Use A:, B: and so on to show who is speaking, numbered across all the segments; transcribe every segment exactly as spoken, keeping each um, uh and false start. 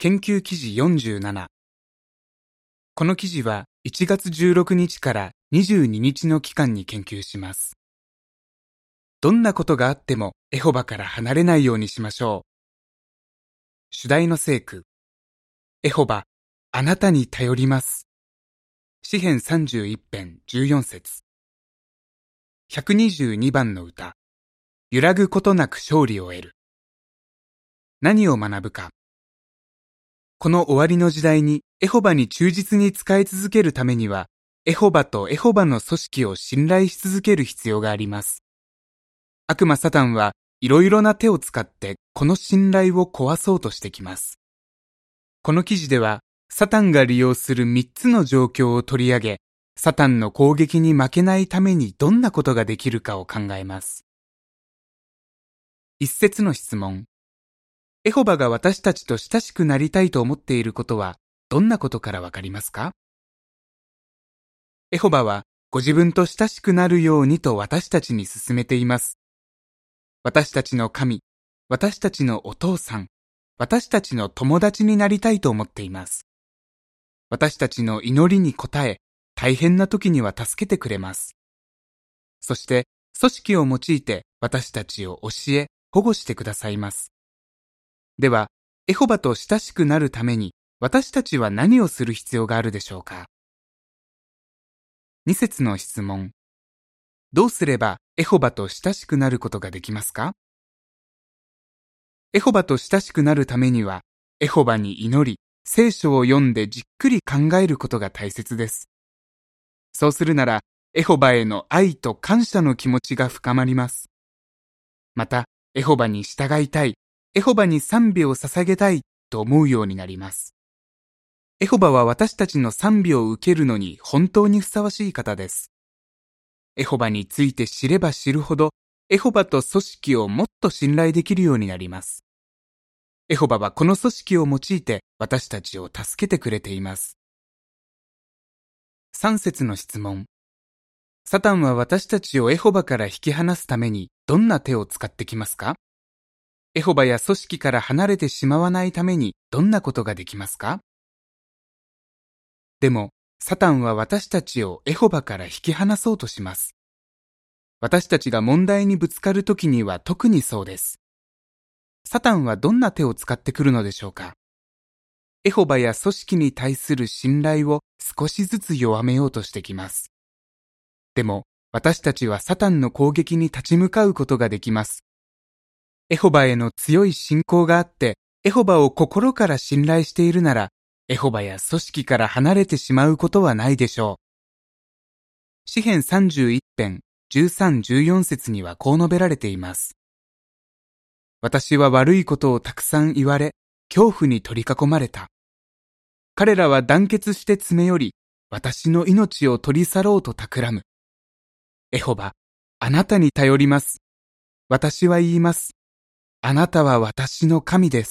A: 研究記事よんじゅうなな。この記事はいちがつじゅうろくにちからにじゅうににちの期間に研究します。どんなことがあってもエホバから離れないようにしましょう。主題の聖句。エホバ、あなたに頼ります。詩編さんじゅういち編じゅうよん節。ひゃくにじゅうにばんの歌。揺らぐことなく勝利を得る。何を学ぶか。この終わりの時代にエホバに忠実に仕え続けるためには、エホバとエホバの組織を信頼し続ける必要があります。悪魔サタンはいろいろな手を使ってこの信頼を壊そうとしてきます。この記事では、サタンが利用するみっつの状況を取り上げ、サタンの攻撃に負けないためにどんなことができるかを考えます。一節の質問。エホバが私たちと親しくなりたいと思っていることはどんなことからわかりますか？エホバはご自分と親しくなるようにと私たちに勧めています。私たちの神、私たちのお父さん、私たちの友達になりたいと思っています。私たちの祈りに応え、大変な時には助けてくれます。そして、組織を用いて私たちを教え、保護してくださいます。では、エホバと親しくなるために私たちは何をする必要があるでしょうか？に節の質問。どうすればエホバと親しくなることができますか？エホバと親しくなるためには、エホバに祈り、聖書を読んでじっくり考えることが大切です。そうするなら、エホバへの愛と感謝の気持ちが深まります。また、エホバに従いたい、エホバに賛美を捧げたいと思うようになります。エホバは私たちの賛美を受けるのに本当にふさわしい方です。エホバについて知れば知るほど、エホバと組織をもっと信頼できるようになります。エホバはこの組織を用いて私たちを助けてくれています。さん節の質問。サタンは私たちをエホバから引き離すためにどんな手を使ってきますか？エホバや組織から離れてしまわないためにどんなことができますか？でも、サタンは私たちをエホバから引き離そうとします。私たちが問題にぶつかるときには特にそうです。サタンはどんな手を使ってくるのでしょうか？エホバや組織に対する信頼を少しずつ弱めようとしてきます。でも、私たちはサタンの攻撃に立ち向かうことができます。エホバへの強い信仰があって、エホバを心から信頼しているなら、エホバや組織から離れてしまうことはないでしょう。詩編さんじゅういち編じゅうさん、じゅうよん節にはこう述べられています。私は悪いことをたくさん言われ、恐怖に取り囲まれた。彼らは団結して詰め寄り、私の命を取り去ろうと企む。エホバ、あなたに頼ります。私は言います。あなたは私の神です。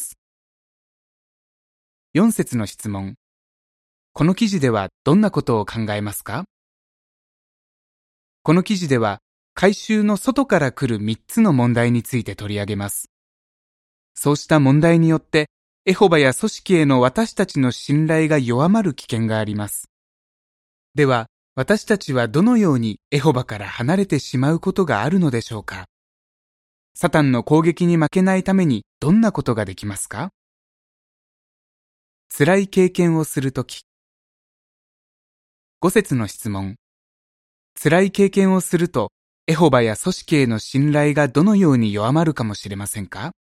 A: よん節の質問。この記事ではどんなことを考えますか？この記事では、改宗の外から来るみっつの問題について取り上げます。そうした問題によって、エホバや組織への私たちの信頼が弱まる危険があります。では、私たちはどのようにエホバから離れてしまうことがあるのでしょうか？サタンの攻撃に負けないためにどんなことができますか？辛い経験をするとき。ご節の質問。辛い経験をすると、エホバや組織への信頼がどのように弱まるかもしれませんか？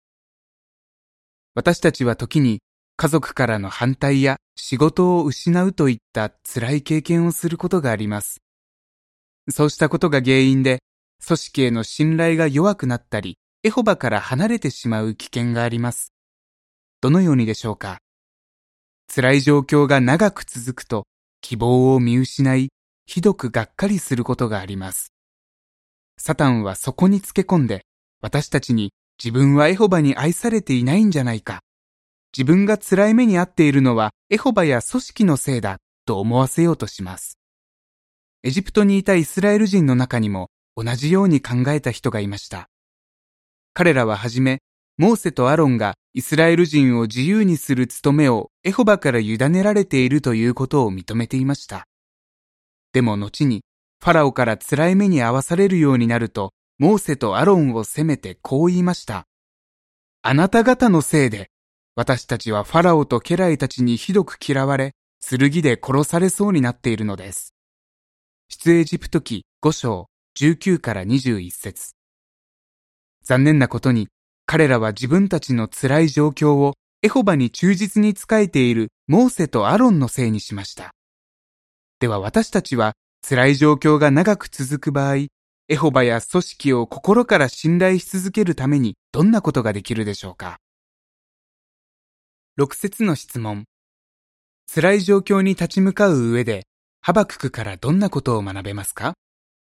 A: 私たちは時に家族からの反対や仕事を失うといった辛い経験をすることがあります。そうしたことが原因で、組織への信頼が弱くなったり、エホバから離れてしまう危険があります。どのようにでしょうか？辛い状況が長く続くと、希望を見失い、ひどくがっかりすることがあります。サタンはそこにつけ込んで、私たちに自分はエホバに愛されていないんじゃないか、自分が辛い目に遭っているのはエホバや組織のせいだと思わせようとします。エジプトにいたイスラエル人の中にも同じように考えた人がいました。彼らははじめ、モーセとアロンがイスラエル人を自由にする務めをエホバから委ねられているということを認めていました。でも後にファラオから辛い目に遭わされるようになると、モーセとアロンを責めてこう言いました。あなた方のせいで、私たちはファラオと家来たちにひどく嫌われ、剣で殺されそうになっているのです。出エジプト記ご章じゅうきゅうからにじゅういち節。残念なことに、彼らは自分たちの辛い状況をエホバに忠実に仕えているモーセとアロンのせいにしました。では私たちは辛い状況が長く続く場合、エホバや組織を心から信頼し続けるためにどんなことができるでしょうか。ろく節の質問。辛い状況に立ち向かう上で、ハバククからどんなことを学べますか？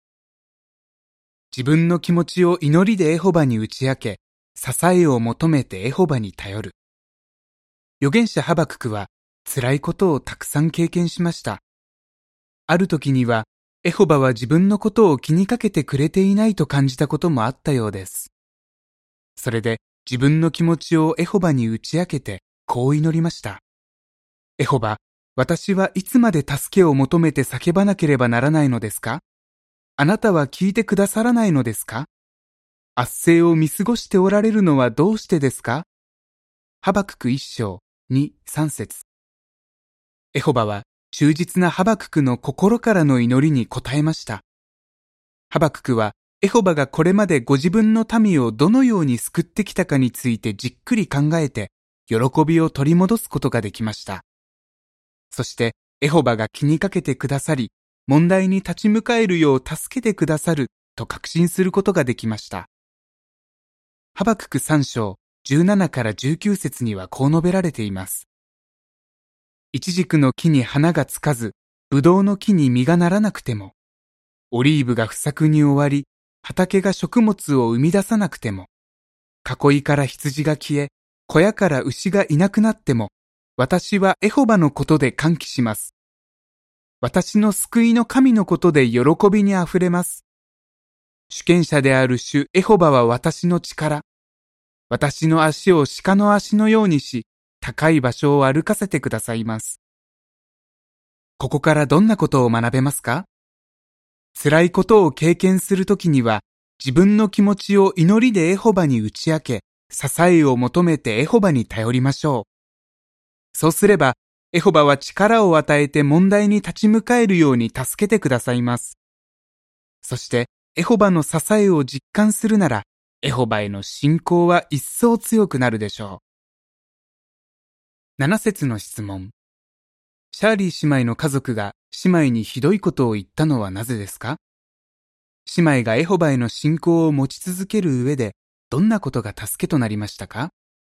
A: 自分の気持ちを祈りでエホバに打ち明け、支えを求めてエホバに頼る。預言者ハバククは辛いことをたくさん経験しました。ある時には、エホバは自分のことを気にかけてくれていないと感じたこともあったようです。それで自分の気持ちをエホバに打ち明けて、こう祈りました。エホバ、私はいつまで助けを求めて叫ばなければならないのですか？あなたは聞いてくださらないのですか？圧政を見過ごしておられるのはどうしてですか？ハバクク一章に、三節。エホバは忠実なハバククの心からの祈りに応えました。ハバククはエホバがこれまでご自分の民をどのように救ってきたかについてじっくり考えて、喜びを取り戻すことができました。そしてエホバが気にかけてくださり、問題に立ち向かえるよう助けてくださると確信することができました。ハバククさん章じゅうななからじゅうきゅう節にはこう述べられています。イチジクの木に花がつかず、ブドウの木に実がならなくても、オリーブが不作に終わり、畑が食物を生み出さなくても、囲いから羊が消え、小屋から牛がいなくなっても、私はエホバのことで歓喜します。私の救いの神のことで喜びにあふれます。主権者である主エホバは私の力。私の足を鹿の足のようにし、高い場所を歩かせてくださいます。ここからどんなことを学べますか？辛いことを経験するときには、自分の気持ちを祈りでエホバに打ち明け、支えを求めてエホバに頼りましょう。そうすれば、エホバは力を与えて問題に立ち向かえるように助けてくださいます。そして、エホバの支えを実感するなら、エホバへの信仰は一層強くなるでしょう。なな節の質問。シャーリー姉妹の家族が姉妹にひどいことを言ったのはなぜですか？姉妹がエホバへの信仰を持ち続ける上で、どんなことが助けとなりましたか？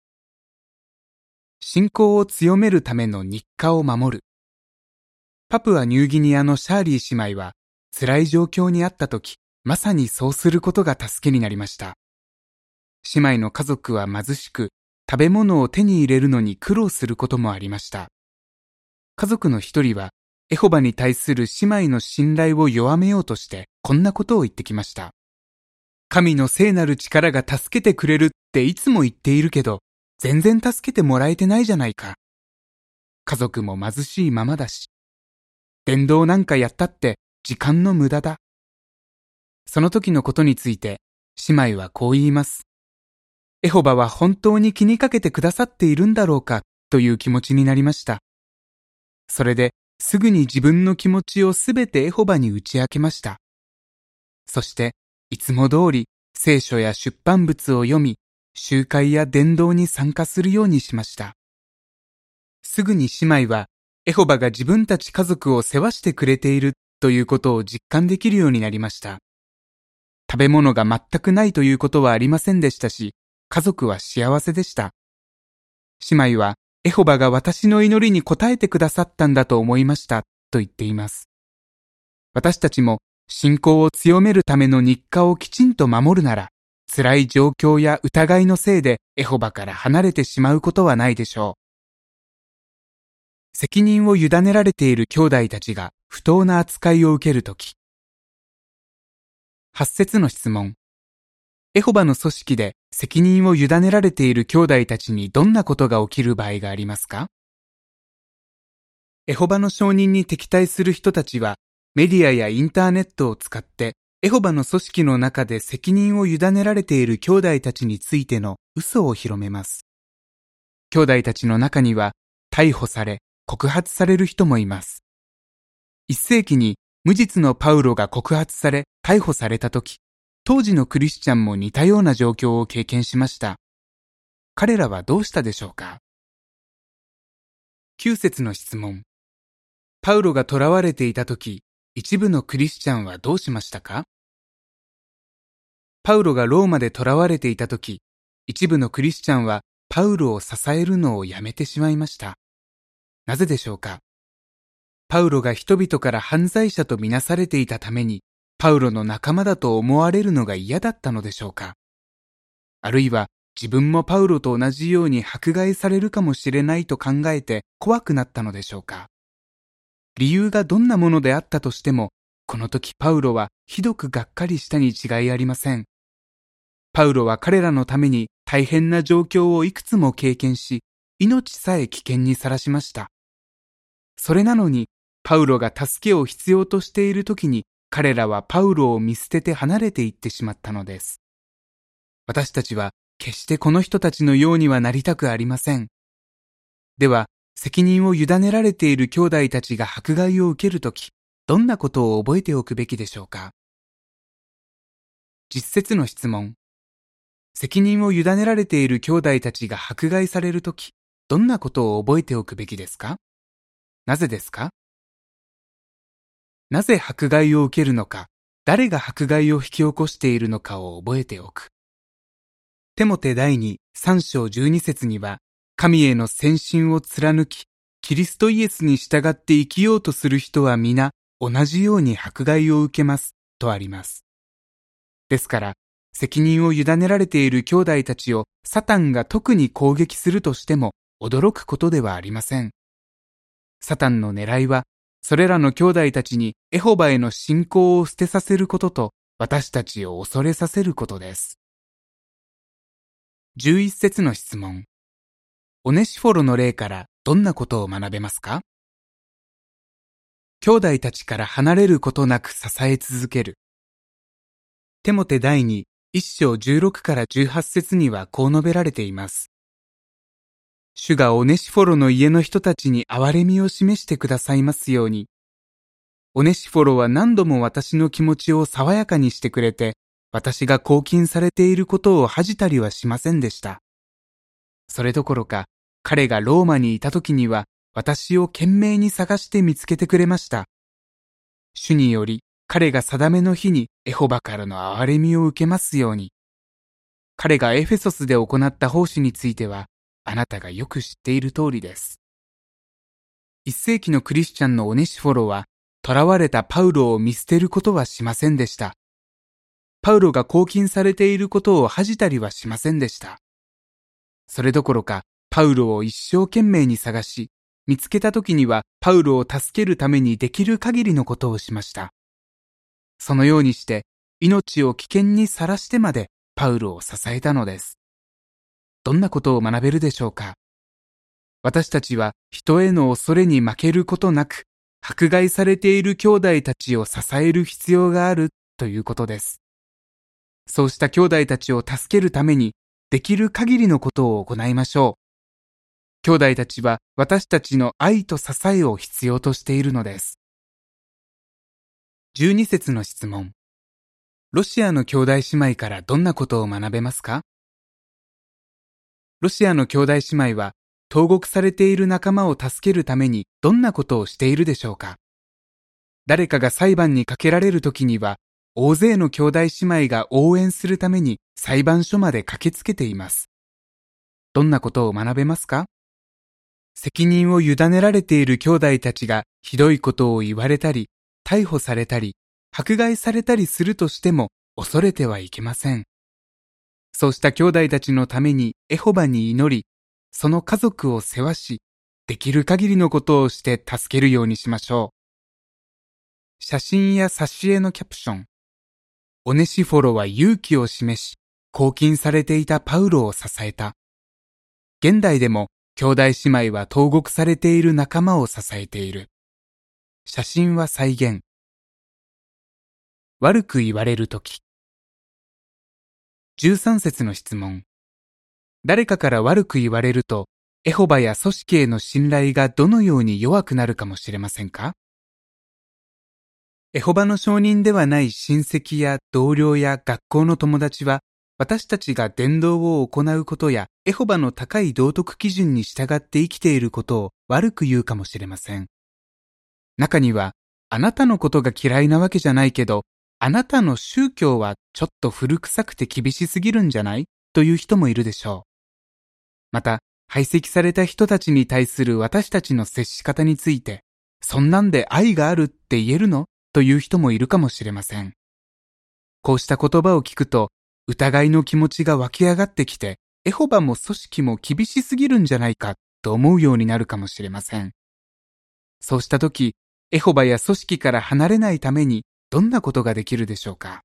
A: 信仰を強めるための日課を守る。パプアニューギニアのシャーリー姉妹は、辛い状況にあったとき、まさにそうすることが助けになりました。姉妹の家族は貧しく、食べ物を手に入れるのに苦労することもありました。家族の一人は、エホバに対する姉妹の信頼を弱めようとして、こんなことを言ってきました。神の聖なる力が助けてくれるっていつも言っているけど、全然助けてもらえてないじゃないか。家族も貧しいままだし。伝道なんかやったって時間の無駄だ。その時のことについて、姉妹はこう言います。エホバは本当に気にかけてくださっているんだろうかという気持ちになりました。それですぐに自分の気持ちをすべてエホバに打ち明けました。そして、いつも通り聖書や出版物を読み、集会や伝道に参加するようにしました。すぐに姉妹は、エホバが自分たち家族を世話してくれているということを実感できるようになりました。食べ物が全くないということはありませんでしたし、家族は幸せでした。姉妹は、エホバが私の祈りに応えてくださったんだと思いましたと言っています。私たちも信仰を強めるための日課をきちんと守るなら、辛い状況や疑いのせいでエホバから離れてしまうことはないでしょう。責任を委ねられている兄弟たちが不当な扱いを受けるとき。はち節の質問。 エホバの組織で責任を委ねられている兄弟たちにどんなことが起きる場合がありますか？エホバの証人に敵対する人たちは、メディアやインターネットを使って、エホバの組織の中で責任を委ねられている兄弟たちについての嘘を広めます。兄弟たちの中には、逮捕され、告発される人もいます。一世紀に無実のパウロが告発され、逮捕されたとき、当時のクリスチャンも似たような状況を経験しました。彼らはどうしたでしょうか？きゅう節の質問。パウロが囚われていたとき、一部のクリスチャンはどうしましたか？パウロがローマで囚われていたとき、一部のクリスチャンはパウロを支えるのをやめてしまいました。なぜでしょうか？パウロが人々から犯罪者とみなされていたために、パウロの仲間だと思われるのが嫌だったのでしょうか？あるいは自分もパウロと同じように迫害されるかもしれないと考えて怖くなったのでしょうか？理由がどんなものであったとしても、この時パウロはひどくがっかりしたに違いありません。パウロは彼らのために大変な状況をいくつも経験し、命さえ危険にさらしました。それなのに、パウロが助けを必要としている時に、彼らはパウロを見捨てて離れていってしまったのです。私たちは決してこの人たちのようにはなりたくありません。では、責任を委ねられている兄弟たちが迫害を受けるとき、どんなことを覚えておくべきでしょうか？実節の質問。責任を委ねられている兄弟たちが迫害されるとき、どんなことを覚えておくべきですか？なぜですか？なぜ迫害を受けるのか、誰が迫害を引き起こしているのかを覚えておく。テモテ第二さん章じゅうに節には、神への宣信を貫き、キリストイエスに従って生きようとする人は皆、同じように迫害を受けます、とあります。ですから、責任を委ねられている兄弟たちをサタンが特に攻撃するとしても、驚くことではありません。サタンの狙いは、それらの兄弟たちにエホバへの信仰を捨てさせることと、私たちを恐れさせることです。じゅういち節の質問。オネシフォロの例からどんなことを学べますか？兄弟たちから離れることなく支え続ける。テモテ第二いち章じゅうろくからじゅうはち節にはこう述べられています。主がオネシフォロの家の人たちに憐れみを示してくださいますように。オネシフォロは何度も私の気持ちを爽やかにしてくれて、私が拘禁されていることを恥じたりはしませんでした。それどころか、彼がローマにいた時には、私を懸命に探して見つけてくれました。主により、彼が定めの日にエホバからの憐れみを受けますように。彼がエフェソスで行った奉仕については、あなたがよく知っている通りです。一世紀のクリスチャンのオネシフォロは、囚われたパウロを見捨てることはしませんでした。パウロが拘禁されていることを恥じたりはしませんでした。それどころか、パウロを一生懸命に探し、見つけた時にはパウロを助けるためにできる限りのことをしました。そのようにして、命を危険にさらしてまでパウロを支えたのです。どんなことを学べるでしょうか？私たちは人への恐れに負けることなく、迫害されている兄弟たちを支える必要があるということです。そうした兄弟たちを助けるために、できる限りのことを行いましょう。兄弟たちは私たちの愛と支えを必要としているのです。じゅうに節の質問。ロシアの兄弟姉妹からどんなことを学べますか？ロシアの兄弟姉妹は投獄されている仲間を助けるためにどんなことをしているでしょうか？誰かが裁判にかけられるときには、大勢の兄弟姉妹が応援するために裁判所まで駆けつけています。どんなことを学べますか？責任を委ねられている兄弟たちがひどいことを言われたり、逮捕されたり、迫害されたりするとしても恐れてはいけません。そうした兄弟たちのためにエホバに祈り、その家族を世話し、できる限りのことをして助けるようにしましょう。写真や挿絵のキャプション。オネシフォロは勇気を示し、 拘禁されていたパウロを支えた。現代でも兄弟姉妹は投獄されている仲間を支えている。写真は再現。悪く言われるとき。じゅうさん節の質問。誰かから悪く言われると、エホバや組織への信頼がどのように弱くなるかもしれませんか？エホバの証人ではない親戚や同僚や学校の友達は、私たちが伝道を行うことや、エホバの高い道徳基準に従って生きていることを悪く言うかもしれません。中には、あなたのことが嫌いなわけじゃないけど、あなたの宗教はちょっと古臭くて厳しすぎるんじゃない？という人もいるでしょう。また、排斥された人たちに対する私たちの接し方について、そんなんで愛があるって言えるの？という人もいるかもしれません。こうした言葉を聞くと、疑いの気持ちが湧き上がってきて、エホバも組織も厳しすぎるんじゃないかと思うようになるかもしれません。そうしたとき、エホバや組織から離れないためにどんなことができるでしょうか？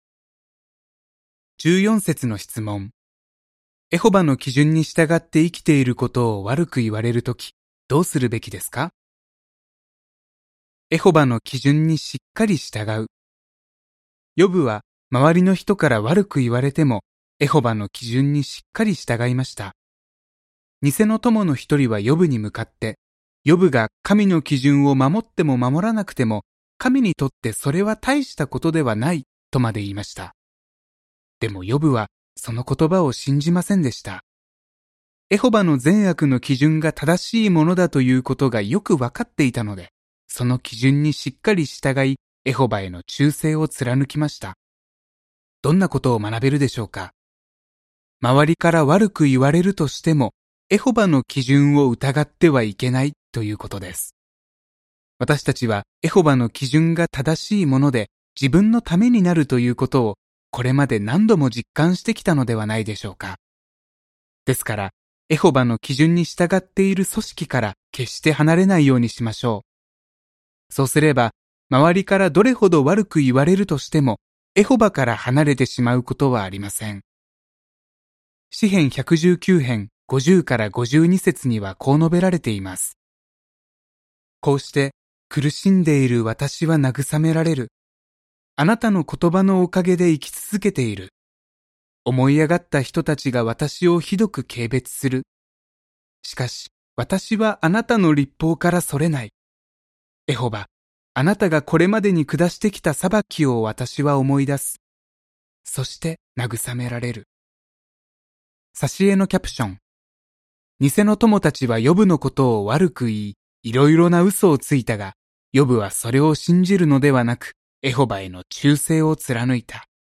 A: じゅうよん節の質問。エホバの基準に従って生きていることを悪く言われるとき、どうするべきですか？エホバの基準にしっかり従う。ヨブは周りの人から悪く言われても、エホバの基準にしっかり従いました。偽の友の一人はヨブに向かって、ヨブが神の基準を守っても守らなくても、神にとってそれは大したことではないとまで言いました。でもヨブはその言葉を信じませんでした。エホバの善悪の基準が正しいものだということがよくわかっていたので、その基準にしっかり従い、エホバへの忠誠を貫きました。どんなことを学べるでしょうか？周りから悪く言われるとしても、エホバの基準を疑ってはいけないということです。私たちはエホバの基準が正しいもので自分のためになるということをこれまで何度も実感してきたのではないでしょうか。ですから、エホバの基準に従っている組織から決して離れないようにしましょう。そうすれば、周りからどれほど悪く言われるとしても、エホバから離れてしまうことはありません。詩編ひゃくじゅうきゅう編ごじゅうからごじゅうに節にはこう述べられています。こうして苦しんでいる私は慰められる。あなたの言葉のおかげで生き続けている。思い上がった人たちが私をひどく軽蔑する。しかし、私はあなたの律法からそれない。エホバ、あなたがこれまでに下してきた裁きを私は思い出す。そして慰められる。挿絵のキャプション。偽の友たちはヨブのことを悪く言い、いろいろな嘘をついたが、ヨブはそれを信じるのではなく、エホバへの忠誠を貫いた。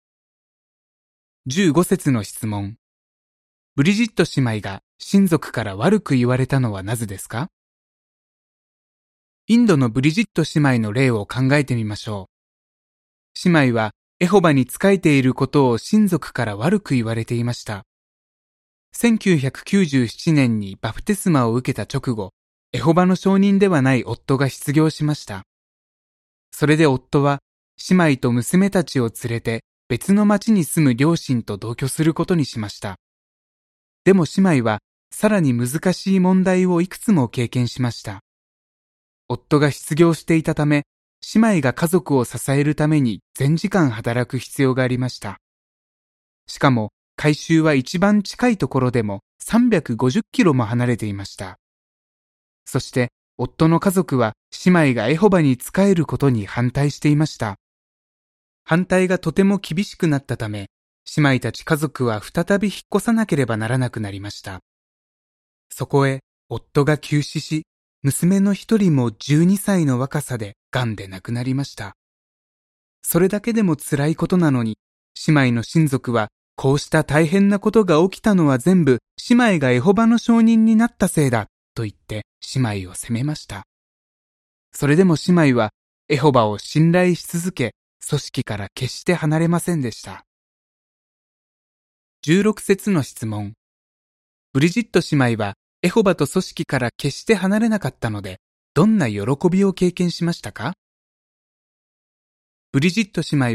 A: じゅうご節の質問。ブリジット姉妹が親族から悪く言われたのはなぜですか？インドのブリジット姉妹の例を考えてみましょう。姉妹はエホバに仕えていることを親族から悪く言われていました。せんきゅうひゃくきゅうじゅうななねんにバプテスマを受けた直後、エホバの証人ではない夫が失業しました。それで夫は姉妹と娘たちを連れて別の町に住む両親と同居することにしました。でも姉妹はさらに難しい問題をいくつも経験しました。夫が失業していたため、姉妹が家族を支えるために全時間働く必要がありました。しかも、改宗は一番近いところでもさんびゃくごじゅっキロも離れていました。そして、夫の家族は姉妹がエホバに仕えることに反対していました。反対がとても厳しくなったため、姉妹たち家族は再び引っ越さなければならなくなりました。そこへ、夫が急死し、娘の一人もじゅうにさいの若さで癌で亡くなりました。それだけでも辛いことなのに、姉妹の親族はこうした大変なことが起きたのは全部姉妹がエホバの証人になったせいだと言って姉妹を責めました。それでも姉妹はエホバを信頼し続け、組織から決して離れませんでした。じゅうろく節の質問。ブリジット姉妹はエホバと組織から決して離れなかったので、どんな喜びを経験しましたか？ブリジット姉妹は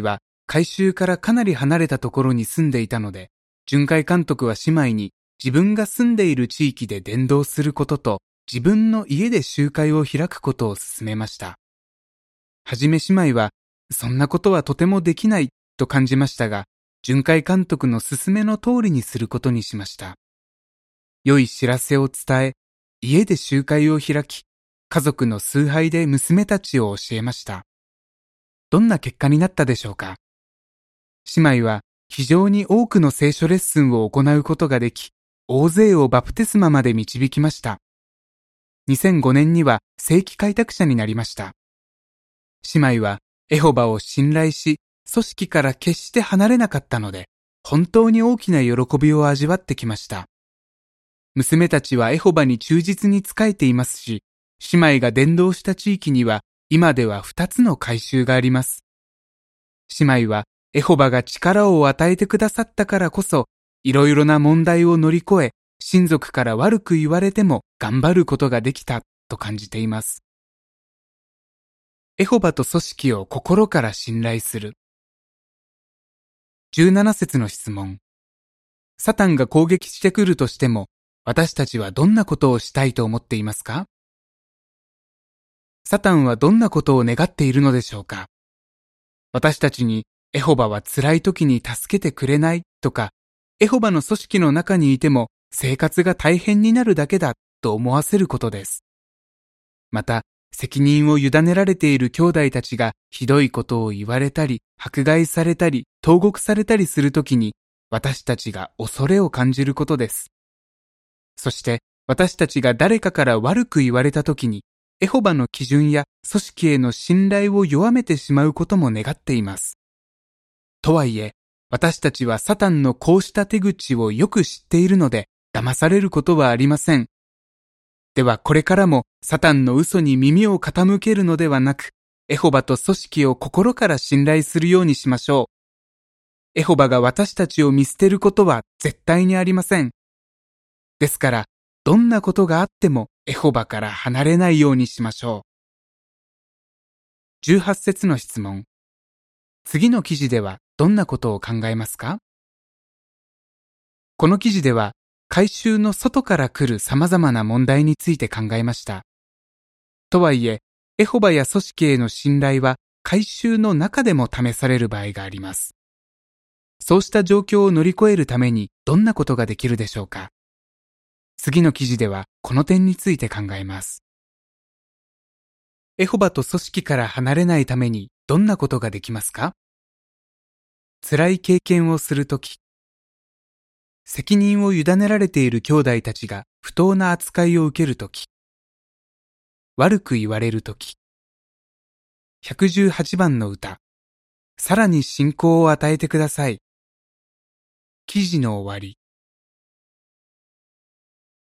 A: 改宗からかなり離れたところに住んでいたので、巡回監督は姉妹に自分が住んでいる地域で伝道することと自分の家で集会を開くことを勧めました。はじめ姉妹は、そんなことはとてもできないと感じましたが、巡回監督の勧めの通りにすることにしました。良い知らせを伝え、家で集会を開き、家族の崇拝で娘たちを教えました。どんな結果になったでしょうか。姉妹は非常に多くの聖書レッスンを行うことができ、大勢をバプテスマまで導きました。にせんごねんには正規開拓者になりました。姉妹はエホバを信頼し、組織から決して離れなかったので、本当に大きな喜びを味わってきました。娘たちはエホバに忠実に仕えていますし、姉妹が伝道した地域には今では二つの改宗があります。姉妹はエホバが力を与えてくださったからこそ、いろいろな問題を乗り越え、親族から悪く言われても頑張ることができたと感じています。エホバと組織を心から信頼する。じゅうなな節の質問。サタンが攻撃してくるとしても、私たちはどんなことをしたいと思っていますか？サタンはどんなことを願っているのでしょうか？私たちにエホバは辛い時に助けてくれないとか、エホバの組織の中にいても生活が大変になるだけだと思わせることです。また、責任を委ねられている兄弟たちがひどいことを言われたり、迫害されたり、投獄されたりするときに、私たちが恐れを感じることです。そして、私たちが誰かから悪く言われたときに、エホバの基準や組織への信頼を弱めてしまうことも願っています。とはいえ、私たちはサタンのこうした手口をよく知っているので、騙されることはありません。ではこれからもサタンの嘘に耳を傾けるのではなく、エホバと組織を心から信頼するようにしましょう。エホバが私たちを見捨てることは絶対にありません。ですから、どんなことがあってもエホバから離れないようにしましょう。じゅうはち節の質問。次の記事ではどんなことを考えますか？この記事では、改宗の外から来る様々な問題について考えました。とはいえ、エホバや組織への信頼は改宗の中でも試される場合があります。そうした状況を乗り越えるためにどんなことができるでしょうか？次の記事ではこの点について考えます。エホバと組織から離れないためにどんなことができますか？辛い経験をするとき、責任を委ねられている兄弟たちが不当な扱いを受けるとき、悪く言われるとき。ひゃくじゅうはちばんの歌、さらに信仰を与えてください。記事の終わり。